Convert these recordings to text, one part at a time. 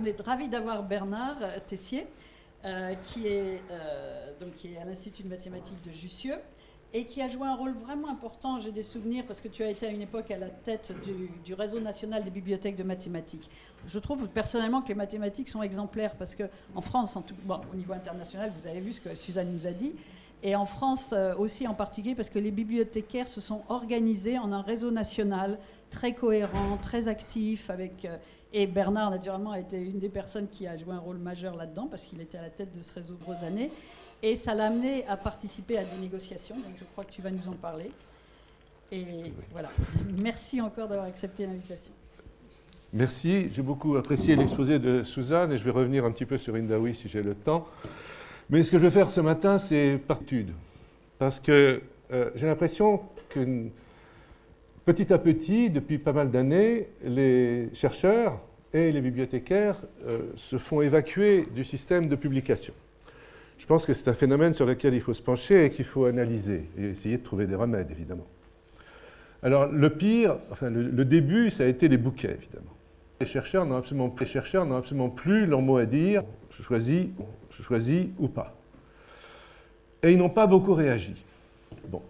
on est ravis d'avoir Bernard Tessier, qui est à l'Institut de mathématiques de Jussieu, et qui a joué un rôle vraiment important. J'ai des souvenirs, parce que tu as été à une époque à la tête du réseau national des bibliothèques de mathématiques. Je trouve personnellement que les mathématiques sont exemplaires, parce qu'en France, au niveau international, vous avez vu ce que Suzanne nous a dit, et en France aussi en particulier, parce que les bibliothécaires se sont organisés en un réseau national très cohérent, très actif, et Bernard, naturellement, a été une des personnes qui a joué un rôle majeur là-dedans, parce qu'il était à la tête de ce réseau de grosses années. Et ça l'a amené à participer à des négociations. Donc je crois que tu vas nous en parler. Et voilà. Merci encore d'avoir accepté l'invitation. Merci. J'ai beaucoup apprécié l'exposé de Suzanne et je vais revenir un petit peu sur Indawi si j'ai le temps. Mais ce que je vais faire ce matin, c'est par étude. Parce que j'ai l'impression que petit à petit, depuis pas mal d'années, les chercheurs et les bibliothécaires se font évacuer du système de publication. Je pense que c'est un phénomène sur lequel il faut se pencher et qu'il faut analyser et essayer de trouver des remèdes, évidemment. Alors, le pire, le début, ça a été les bouquets, évidemment. Les chercheurs n'ont absolument plus leur mot à dire, je choisis ou pas. Et ils n'ont pas beaucoup réagi. Bon.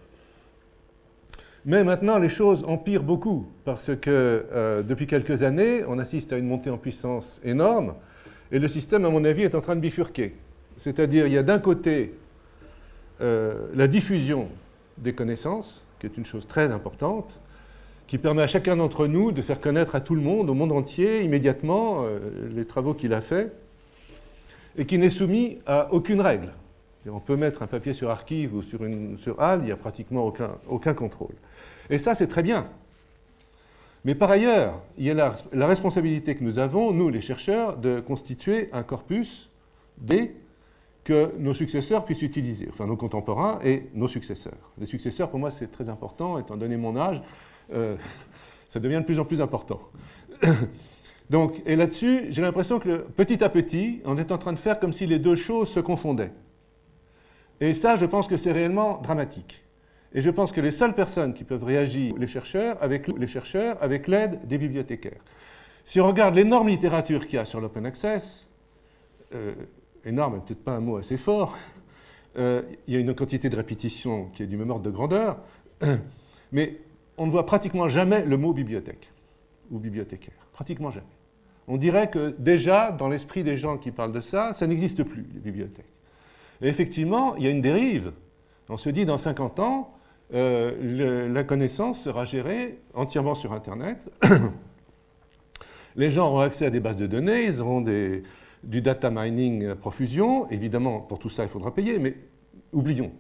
Mais maintenant, les choses empirent beaucoup, parce que depuis quelques années, on assiste à une montée en puissance énorme, et le système, à mon avis, est en train de bifurquer. C'est-à-dire, il y a d'un côté la diffusion des connaissances, qui est une chose très importante, qui permet à chacun d'entre nous de faire connaître à tout le monde, au monde entier, immédiatement, les travaux qu'il a faits, et qui n'est soumis à aucune règle. On peut mettre un papier sur Archive ou sur HAL, il n'y a pratiquement aucun contrôle. Et ça, c'est très bien. Mais par ailleurs, il y a la responsabilité que nous avons, nous les chercheurs, de constituer un corpus que nos successeurs puissent utiliser, enfin nos contemporains et nos successeurs. Les successeurs, pour moi, c'est très important, étant donné mon âge, ça devient de plus en plus important. Donc, et là-dessus, j'ai l'impression que petit à petit, on est en train de faire comme si les deux choses se confondaient. Et ça, je pense que c'est réellement dramatique. Et je pense que les seules personnes qui peuvent réagir, les chercheurs, avec l'aide des bibliothécaires. Si on regarde l'énorme littérature qu'il y a sur l'open access, énorme, peut-être pas un mot assez fort, il y a une quantité de répétition qui est du même ordre de grandeur, mais on ne voit pratiquement jamais le mot bibliothèque ou bibliothécaire, pratiquement jamais. On dirait que déjà, dans l'esprit des gens qui parlent de ça, ça n'existe plus, les bibliothèques. Et effectivement, il y a une dérive. On se dit, dans 50 ans, la connaissance sera gérée entièrement sur Internet. Les gens auront accès à des bases de données, ils auront du data mining à profusion. Évidemment, pour tout ça, il faudra payer, mais oublions.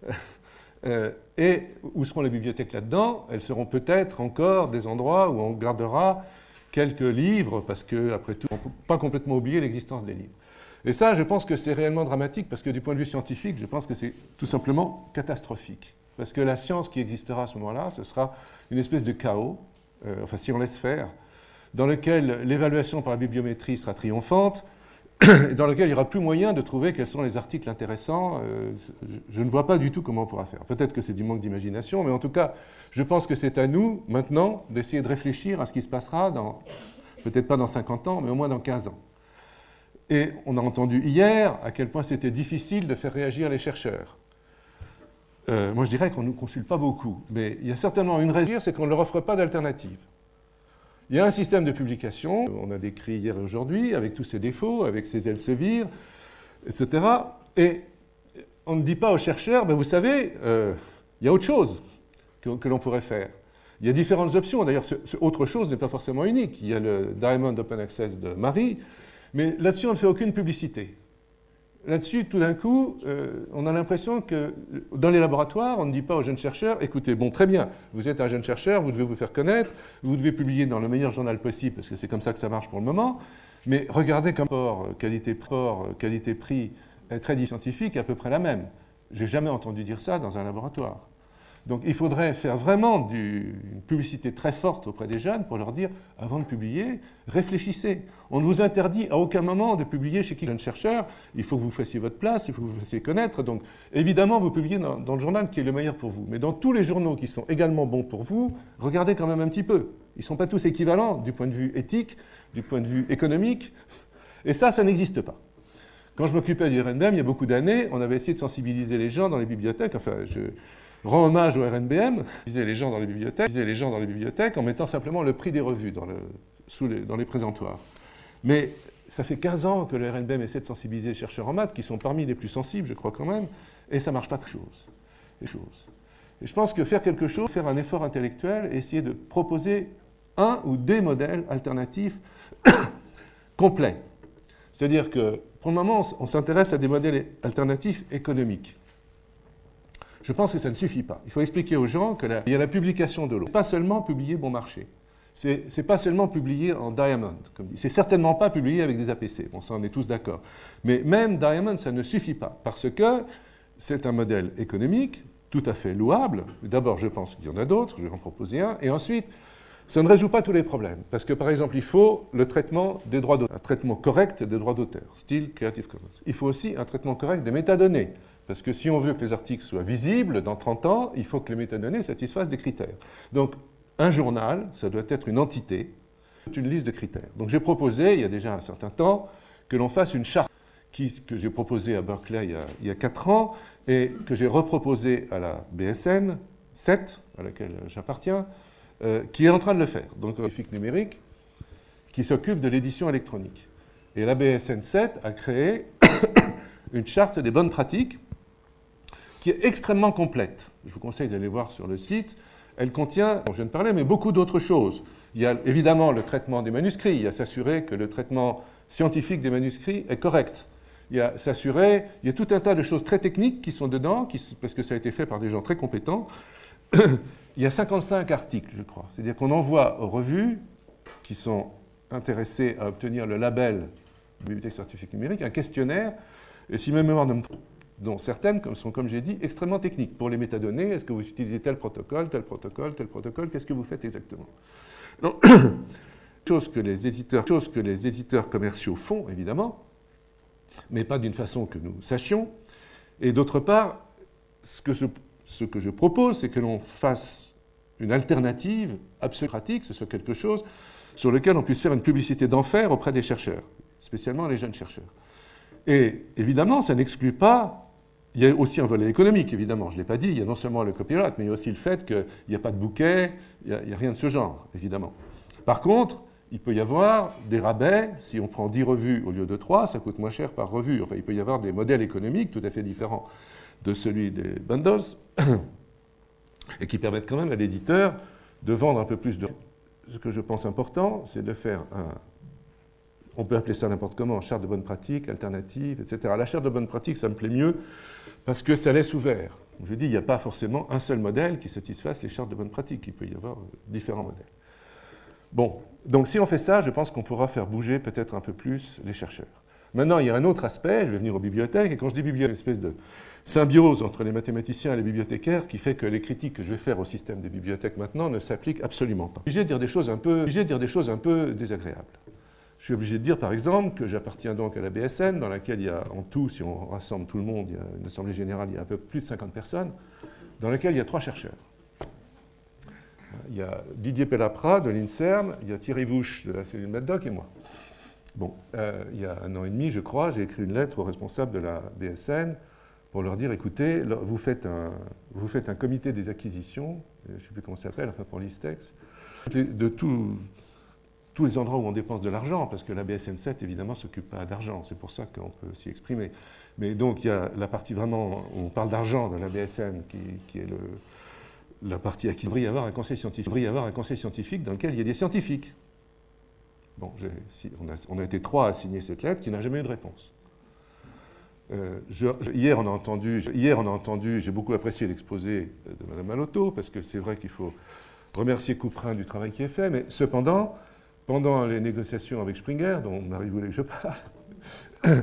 Et où seront les bibliothèques là-dedans? Elles seront peut-être encore des endroits où on gardera quelques livres, parce que, après tout, on ne peut pas complètement oublier l'existence des livres. Et ça, je pense que c'est réellement dramatique, parce que du point de vue scientifique, je pense que c'est tout simplement catastrophique. Parce que la science qui existera à ce moment-là, ce sera une espèce de chaos, si on laisse faire, dans lequel l'évaluation par la bibliométrie sera triomphante, et dans lequel il n'y aura plus moyen de trouver quels sont les articles intéressants. Je ne vois pas du tout comment on pourra faire. Peut-être que c'est du manque d'imagination, mais en tout cas, je pense que c'est à nous, maintenant, d'essayer de réfléchir à ce qui se passera peut-être pas dans 50 ans, mais au moins dans 15 ans. Et on a entendu hier à quel point c'était difficile de faire réagir les chercheurs. Moi, je dirais qu'on ne nous consulte pas beaucoup, mais il y a certainement une raison, c'est qu'on ne leur offre pas d'alternative. Il y a un système de publication, on a décrit hier et aujourd'hui, avec tous ses défauts, avec ses Elsevier, etc. Et on ne dit pas aux chercheurs, vous savez, il y a autre chose que l'on pourrait faire. Il y a différentes options, d'ailleurs, ce autre chose n'est pas forcément unique. Il y a le Diamond Open Access de Marie, mais là-dessus, on ne fait aucune publicité. Là-dessus, tout d'un coup, on a l'impression que dans les laboratoires, on ne dit pas aux jeunes chercheurs, écoutez, bon, très bien, vous êtes un jeune chercheur, vous devez vous faire connaître, vous devez publier dans le meilleur journal possible, parce que c'est comme ça que ça marche pour le moment, mais regardez comme qualité-prix est très scientifique, à peu près la même. Je n'ai jamais entendu dire ça dans un laboratoire. Donc il faudrait faire vraiment une publicité très forte auprès des jeunes pour leur dire, avant de publier, réfléchissez. On ne vous interdit à aucun moment de publier chez qui jeune chercheur, il faut que vous fassiez votre place, il faut que vous vous fassiez connaître. Donc évidemment, vous publiez dans le journal qui est le meilleur pour vous. Mais dans tous les journaux qui sont également bons pour vous, regardez quand même un petit peu. Ils ne sont pas tous équivalents du point de vue éthique, du point de vue économique. Et ça n'existe pas. Quand je m'occupais du RNBM, il y a beaucoup d'années, on avait essayé de sensibiliser les gens dans les bibliothèques. Enfin, je rends hommage au RNBM, les gens dans les bibliothèques en mettant simplement le prix des revues dans les présentoirs. Mais ça fait 15 ans que le RNBM essaie de sensibiliser les chercheurs en maths, qui sont parmi les plus sensibles, je crois quand même, et ça ne marche pas très chose. Et je pense que faire quelque chose, faire un effort intellectuel, et essayer de proposer un ou des modèles alternatifs complets. C'est-à-dire que, pour le moment, on s'intéresse à des modèles alternatifs économiques. Je pense que ça ne suffit pas. Il faut expliquer aux gens qu'il y a la publication de l'eau. Ce n'est pas seulement publié bon marché. Ce n'est pas seulement publié en Diamond, comme dit. C'est certainement pas publié avec des APC. Bon, ça, on est tous d'accord. Mais même Diamond, ça ne suffit pas, parce que c'est un modèle économique tout à fait louable. D'abord, je pense qu'il y en a d'autres, je vais en proposer un. Et ensuite, ça ne résout pas tous les problèmes. Parce que, par exemple, il faut le traitement des droits d'auteur, un traitement correct des droits d'auteur, style Creative Commons. Il faut aussi un traitement correct des métadonnées. Parce que si on veut que les articles soient visibles dans 30 ans, il faut que les métadonnées satisfassent des critères. Donc, un journal, ça doit être une entité, une liste de critères. Donc, j'ai proposé, il y a déjà un certain temps, que l'on fasse une charte que j'ai proposée à Berkeley il y a 4 ans et que j'ai reproposée à la BSN 7, à laquelle j'appartiens, qui est en train de le faire. Donc, un scientifique numérique qui s'occupe de l'édition électronique. Et la BSN 7 a créé une charte des bonnes pratiques qui est extrêmement complète. Je vous conseille d'aller voir sur le site. Elle contient, je viens de parler, mais beaucoup d'autres choses. Il y a évidemment le traitement des manuscrits. Il y a s'assurer que le traitement scientifique des manuscrits est correct. Il y a s'assurer, il y a tout un tas de choses très techniques qui sont dedans, parce que ça a été fait par des gens très compétents. Il y a 55 articles, je crois. C'est-à-dire qu'on envoie aux revues qui sont intéressées à obtenir le label de bibliothèque scientifique numérique un questionnaire, et si ma mémoire ne me trompe, dont certaines sont, comme j'ai dit, extrêmement techniques. Pour les métadonnées, est-ce que vous utilisez tel protocole, qu'est-ce que vous faites exactement? Donc, chose que les éditeurs commerciaux font, évidemment, mais pas d'une façon que nous sachions. Et d'autre part, ce que je propose, c'est que l'on fasse une alternative absolument pratique, que ce soit quelque chose sur lequel on puisse faire une publicité d'enfer auprès des chercheurs, spécialement les jeunes chercheurs. Et évidemment, ça n'exclut pas. Il y a aussi un volet économique, évidemment, je ne l'ai pas dit, il y a non seulement le copyright, mais il y a aussi le fait qu'il n'y a pas de bouquet, il n'y a rien de ce genre, évidemment. Par contre, il peut y avoir des rabais, si on prend 10 revues au lieu de 3, ça coûte moins cher par revue. Enfin, il peut y avoir des modèles économiques tout à fait différents de celui des bundles, et qui permettent quand même à l'éditeur de vendre un peu plus de... Ce que je pense important, c'est de faire on peut appeler ça n'importe comment, charte de bonne pratique, alternative, etc. La charte de bonne pratique, ça me plaît mieux parce que ça laisse ouvert. Je dis, il n'y a pas forcément un seul modèle qui satisfasse les chartes de bonne pratique. Il peut y avoir différents modèles. Bon, donc si on fait ça, je pense qu'on pourra faire bouger peut-être un peu plus les chercheurs. Maintenant, il y a un autre aspect, je vais venir aux bibliothèques, et quand je dis bibliothèque, une espèce de symbiose entre les mathématiciens et les bibliothécaires qui fait que les critiques que je vais faire au système des bibliothèques maintenant ne s'appliquent absolument pas. Je suis obligé de dire des choses un peu désagréables. Je suis obligé de dire, par exemple, que j'appartiens donc à la BSN, dans laquelle il y a en tout, si on rassemble tout le monde, il y a une assemblée générale, il y a un peu plus de 50 personnes, dans laquelle il y a 3 chercheurs. Il y a Didier Pellaprat de l'INSERM, il y a Thierry Vouche de la cellule MedDoc et moi. Bon, il y a 1 an et demi, je crois, j'ai écrit une lettre aux responsables de la BSN pour leur dire, écoutez, vous faites un comité des acquisitions, je ne sais plus comment ça s'appelle, enfin pour l'ISTEX, de tous les endroits où on dépense de l'argent, parce que la BSN 7, évidemment, ne s'occupe pas d'argent, c'est pour ça qu'on peut s'y exprimer. Mais donc, il y a la partie vraiment où on parle d'argent de la BSN, qui est la partie à qui devrait y avoir un conseil scientifique dans lequel il y a des scientifiques. Bon, on a été 3 à signer cette lettre qui n'a jamais eu de réponse. Hier, on a entendu, j'ai beaucoup apprécié l'exposé de Mme Malotto, parce que c'est vrai qu'il faut remercier Couperin du travail qui est fait, mais cependant, pendant les négociations avec Springer, dont Marie voulait que je parle,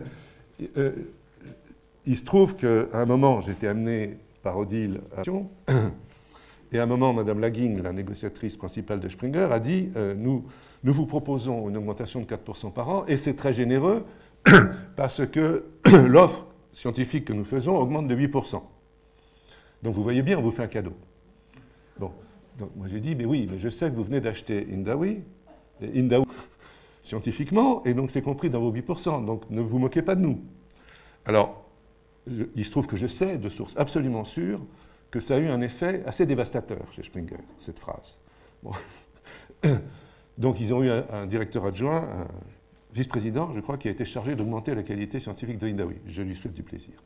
il se trouve qu'à un moment, j'étais amené par Odile à et à un moment, Mme Laguing, la négociatrice principale de Springer, a dit nous vous proposons une augmentation de 4% par an, et c'est très généreux, parce que l'offre scientifique que nous faisons augmente de 8%. Donc vous voyez bien, on vous fait un cadeau. Bon, donc moi j'ai dit, mais oui, mais je sais que vous venez d'acheter Indawi. Et Indawi, scientifiquement, et donc c'est compris dans vos 8%, donc ne vous moquez pas de nous. Alors, il se trouve que je sais, de source absolument sûre, que ça a eu un effet assez dévastateur chez Springer, cette phrase. Bon. Donc ils ont eu un directeur adjoint, un vice-président, je crois, qui a été chargé d'augmenter la qualité scientifique de Hindawi. Je lui souhaite du plaisir.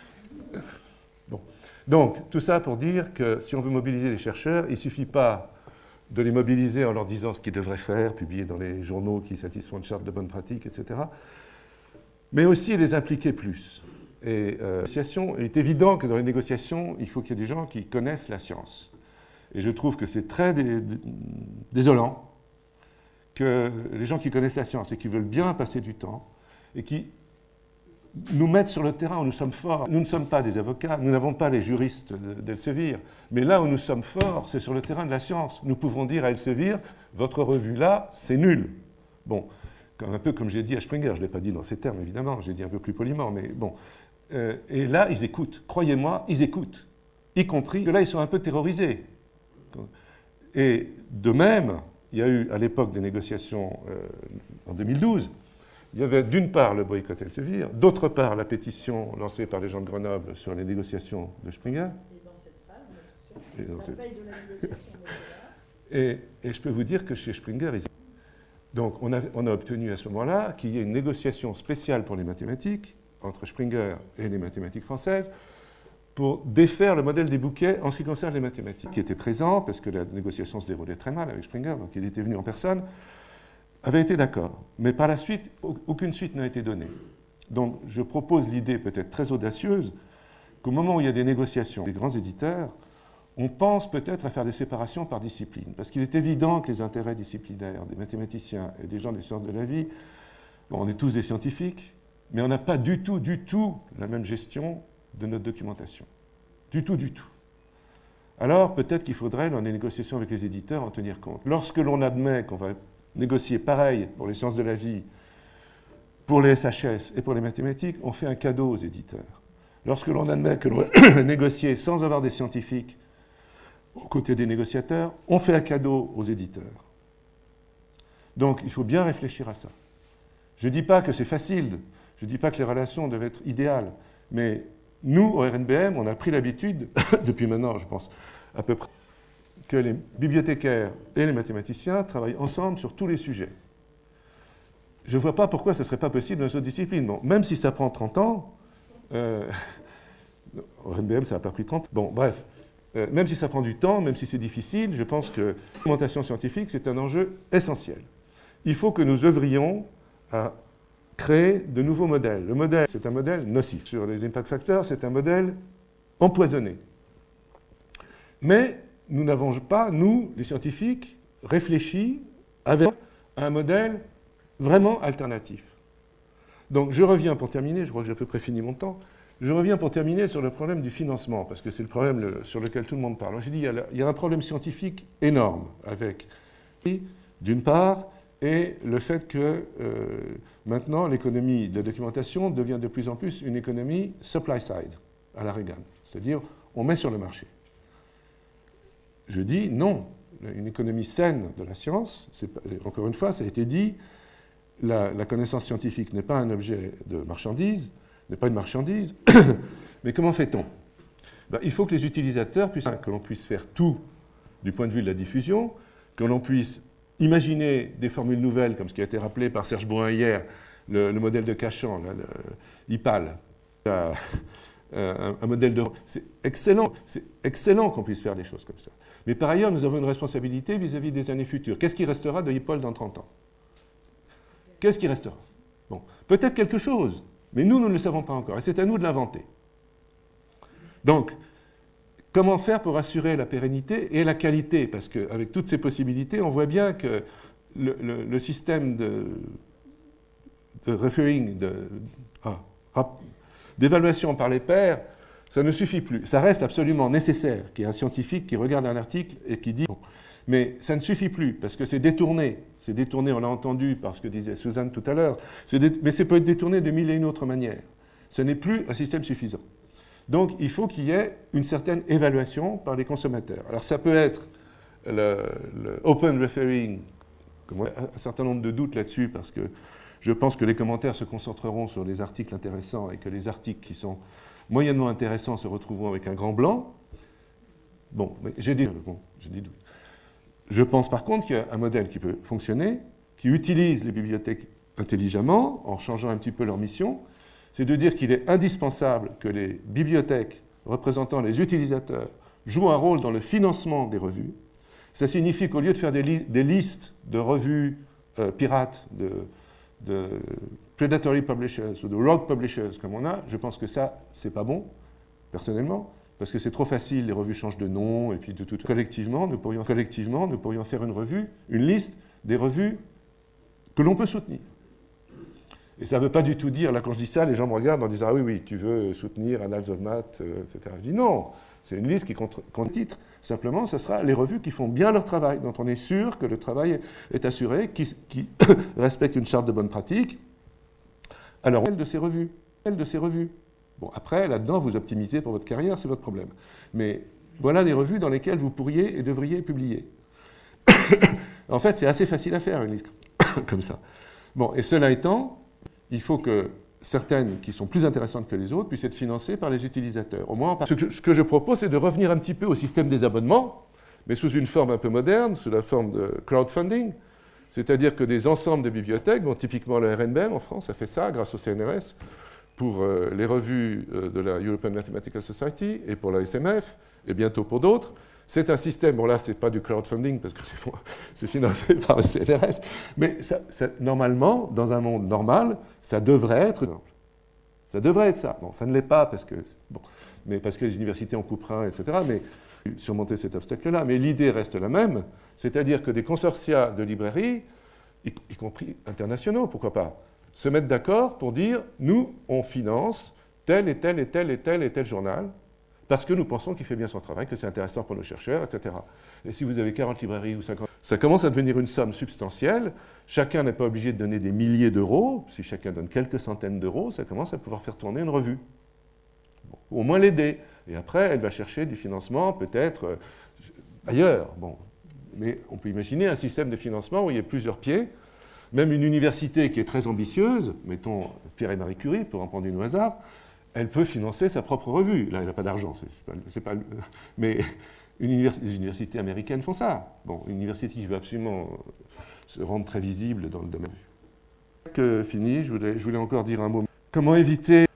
Bon. Donc, tout ça pour dire que si on veut mobiliser les chercheurs, il ne suffit pas de les mobiliser en leur disant ce qu'ils devraient faire, publier dans les journaux qui satisfont une charte de bonnes pratiques, etc., mais aussi les impliquer plus. Et il est évident que dans les négociations, il faut qu'il y ait des gens qui connaissent la science. Et je trouve que c'est très désolant que les gens qui connaissent la science et qui veulent bien passer du temps et qui nous mettent sur le terrain où nous sommes forts. Nous ne sommes pas des avocats, nous n'avons pas les juristes d'Elsevier, mais là où nous sommes forts, c'est sur le terrain de la science. Nous pouvons dire à Elsevier, votre revue là, c'est nul. Bon, un peu comme j'ai dit à Springer, je ne l'ai pas dit dans ces termes évidemment, j'ai dit un peu plus poliment, mais bon. Et là, ils écoutent, croyez-moi, ils écoutent, y compris que là, ils sont un peu terrorisés. Et de même, il y a eu à l'époque des négociations en 2012, il y avait d'une part le boycott Elsevier, d'autre part la pétition lancée par les gens de Grenoble sur les négociations de Springer. Et dans cette salle, la veille de la négociation et je peux vous dire que chez Springer, donc on a obtenu à ce moment-là qu'il y ait une négociation spéciale pour les mathématiques entre Springer et les mathématiques françaises pour défaire le modèle des bouquets en ce qui concerne les mathématiques, qui était présent, parce que la négociation se déroulait très mal avec Springer, donc il était venu en personne, avait été d'accord. Mais par la suite, aucune suite n'a été donnée. Donc je propose l'idée peut-être très audacieuse qu'au moment où il y a des négociations des grands éditeurs, on pense peut-être à faire des séparations par discipline, parce qu'il est évident que les intérêts disciplinaires des mathématiciens et des gens des sciences de la vie, bon, on est tous des scientifiques, mais on n'a pas du tout la même gestion de notre documentation. Du tout. Alors, peut-être qu'il faudrait, dans les négociations avec les éditeurs, en tenir compte. Lorsque l'on admet qu'on va négocier pareil pour les sciences de la vie, pour les SHS et pour les mathématiques, on fait un cadeau aux éditeurs. Lorsque l'on admet que l'on va négocier sans avoir des scientifiques aux côtés des négociateurs, on fait un cadeau aux éditeurs. Donc, il faut bien réfléchir à ça. Je ne dis pas que c'est facile, je ne dis pas que les relations doivent être idéales, mais nous, au RNBM, on a pris l'habitude, depuis maintenant, je pense, à peu près, que les bibliothécaires et les mathématiciens travaillent ensemble sur tous les sujets. Je ne vois pas pourquoi ce ne serait pas possible dans une autre discipline. Bon, même si ça prend 30 ans, au RNBM, ça n'a pas pris 30 ans. Bon, bref, même si ça prend du temps, même si c'est difficile, je pense que la documentation scientifique, c'est un enjeu essentiel. Il faut que nous œuvrions à créer de nouveaux modèles. Le modèle, c'est un modèle nocif. Sur les impact factors, c'est un modèle empoisonné. Mais nous n'avons pas, nous, les scientifiques, réfléchi avec un modèle vraiment alternatif. Donc je reviens pour terminer, je crois que j'ai à peu près fini mon temps, je reviens pour terminer sur le problème du financement, parce que c'est le problème sur lequel tout le monde parle. J'ai dit, il y a un problème scientifique énorme avec, d'une part, et le fait que maintenant l'économie de la documentation devient de plus en plus une économie supply-side, à la Reagan, c'est-à-dire on met sur le marché. Je dis non, une économie saine de la science, encore une fois, ça a été dit, la connaissance scientifique n'est pas un objet de marchandise, n'est pas une marchandise, mais comment fait-on ? Ben, il faut que les utilisateurs puissent, que l'on puisse faire tout du point de vue de la diffusion, que l'on puisse imaginer des formules nouvelles, comme ce qui a été rappelé par Serge Bouin hier, le modèle de Cachan, l'IPAL, un modèle de... C'est excellent qu'on puisse faire des choses comme ça. Mais par ailleurs, nous avons une responsabilité vis-à-vis des années futures. Qu'est-ce qui restera de IPOL dans 30 ans ? Qu'est-ce qui restera ? Bon, peut-être quelque chose, mais nous ne le savons pas encore, et c'est à nous de l'inventer. Donc, comment faire pour assurer la pérennité et la qualité ? Parce qu'avec toutes ces possibilités, on voit bien que le système de referring, d'évaluation par les pairs, ça ne suffit plus. Ça reste absolument nécessaire qu'il y ait un scientifique qui regarde un article et qui dit... Bon, mais ça ne suffit plus, parce que c'est détourné. C'est détourné, on l'a entendu par ce que disait Suzanne tout à l'heure, mais ça peut être détourné de mille et une autres manières. Ce n'est plus un système suffisant. Donc, il faut qu'il y ait une certaine évaluation par les consommateurs. Alors, ça peut être le open referring Un certain nombre de doutes là-dessus, parce que je pense que les commentaires se concentreront sur les articles intéressants et que les articles qui sont moyennement intéressants se retrouveront avec un grand blanc. Bon, mais j'ai des doutes. Je pense par contre qu'il y a un modèle qui peut fonctionner, qui utilise les bibliothèques intelligemment, en changeant un petit peu leur mission. C'est de dire qu'il est indispensable que les bibliothèques représentant les utilisateurs jouent un rôle dans le financement des revues. Ça signifie qu'au lieu de faire des listes de revues pirates, de predatory publishers ou de rogue publishers comme on a, je pense que ça, c'est pas bon, personnellement, parce que c'est trop facile, les revues changent de nom, et puis de tout. Collectivement, nous pourrions faire une liste des revues que l'on peut soutenir. Et ça ne veut pas du tout dire, là quand je dis ça, les gens me regardent en disant « Ah oui, tu veux soutenir Annals of Math, etc. » Je dis non, c'est une liste qui compte titre. Simplement, ce sera les revues qui font bien leur travail, dont on est sûr que le travail est assuré, qui respectent une charte de bonne pratique. Alors, de ces revues. Bon, après, là-dedans, vous optimisez pour votre carrière, c'est votre problème. Mais voilà des revues dans lesquelles vous pourriez et devriez publier. En fait, c'est assez facile à faire, une liste comme ça. Bon, et cela étant, il faut que certaines qui sont plus intéressantes que les autres puissent être financées par les utilisateurs. Au moins, ce que je propose, c'est de revenir un petit peu au système des abonnements, mais sous une forme un peu moderne, sous la forme de crowdfunding, c'est-à-dire que des ensembles de bibliothèques, bon, typiquement le RNBM en France a fait ça grâce au CNRS, pour les revues de la European Mathematical Society et pour la SMF, et bientôt pour d'autres. C'est un système, bon là, ce n'est pas du crowdfunding parce que c'est financé par le CNRS, mais normalement, dans un monde normal, ça devrait être simple. Ça devrait être ça. Bon, ça ne l'est pas parce que les universités en coupent un, etc., mais surmonter cet obstacle-là. Mais l'idée reste la même, c'est-à-dire que des consortia de librairies, y compris internationaux, pourquoi pas, se mettent d'accord pour dire « nous, on finance tel et tel et tel et tel et tel journal, parce que nous pensons qu'il fait bien son travail, que c'est intéressant pour nos chercheurs, etc. » Et si vous avez 40 librairies ou 50, ça commence à devenir une somme substantielle. Chacun n'est pas obligé de donner des milliers d'euros. Si chacun donne quelques centaines d'euros, ça commence à pouvoir faire tourner une revue. Bon, au moins l'aider. Et après, elle va chercher du financement, peut-être ailleurs. Bon. Mais on peut imaginer un système de financement où il y a plusieurs pieds. Même une université qui est très ambitieuse, mettons Pierre et Marie Curie, pour en prendre une au hasard, elle peut financer sa propre revue. Là, elle n'a pas d'argent, mais les universités américaines font ça. Bon, une université qui veut absolument se rendre très visible dans le domaine. Fini, je voulais encore dire un mot. Comment éviter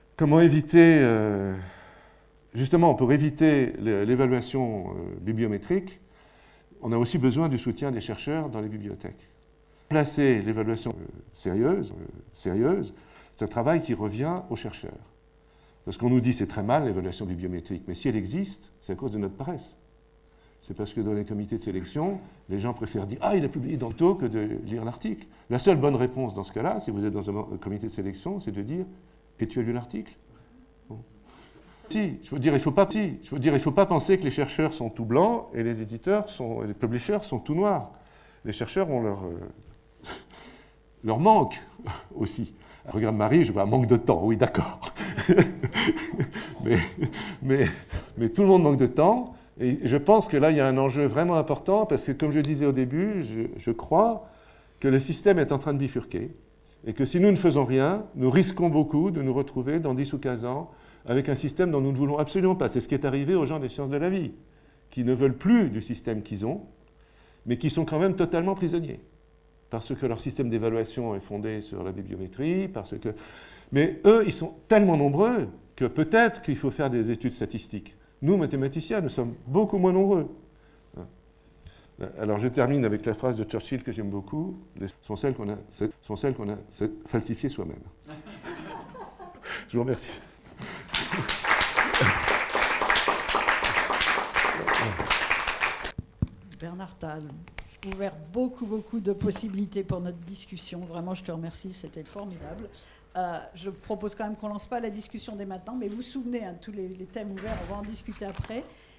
justement, pour éviter l'évaluation bibliométrique, on a aussi besoin du soutien des chercheurs dans les bibliothèques. Placer l'évaluation sérieuse, c'est un travail qui revient aux chercheurs. Parce qu'on nous dit c'est très mal l'évaluation bibliométrique, mais si elle existe, c'est à cause de notre paresse. C'est parce que dans les comités de sélection, les gens préfèrent dire « Ah, il a publié dans le taux » que de lire l'article. La seule bonne réponse dans ce cas-là, si vous êtes dans un comité de sélection, c'est de dire « Et tu as lu l'article » Bon. Je veux dire, il ne faut pas penser que les chercheurs sont tout blancs et les éditeurs, les publishers sont tout noirs. Les chercheurs ont leur manque aussi. Regarde Marie, je vois un manque de temps, oui d'accord. mais tout le monde manque de temps, et je pense que là il y a un enjeu vraiment important, parce que comme je disais au début, je crois que le système est en train de bifurquer, et que si nous ne faisons rien, nous risquons beaucoup de nous retrouver dans 10 ou 15 ans avec un système dont nous ne voulons absolument pas. C'est ce qui est arrivé aux gens des sciences de la vie, qui ne veulent plus du système qu'ils ont, mais qui sont quand même totalement prisonniers. Parce que leur système d'évaluation est fondé sur la bibliométrie, mais eux, ils sont tellement nombreux que peut-être qu'il faut faire des études statistiques. Nous, mathématiciens, nous sommes beaucoup moins nombreux. Alors je termine avec la phrase de Churchill que j'aime beaucoup, sont celles qu'on a falsifiées soi-même. Je vous remercie. Bernard Tal, ouvert beaucoup de possibilités pour notre discussion. Vraiment, je te remercie, c'était formidable. Je propose quand même qu'on ne lance pas la discussion dès maintenant, mais vous vous souvenez, tous les thèmes ouverts, on va en discuter après.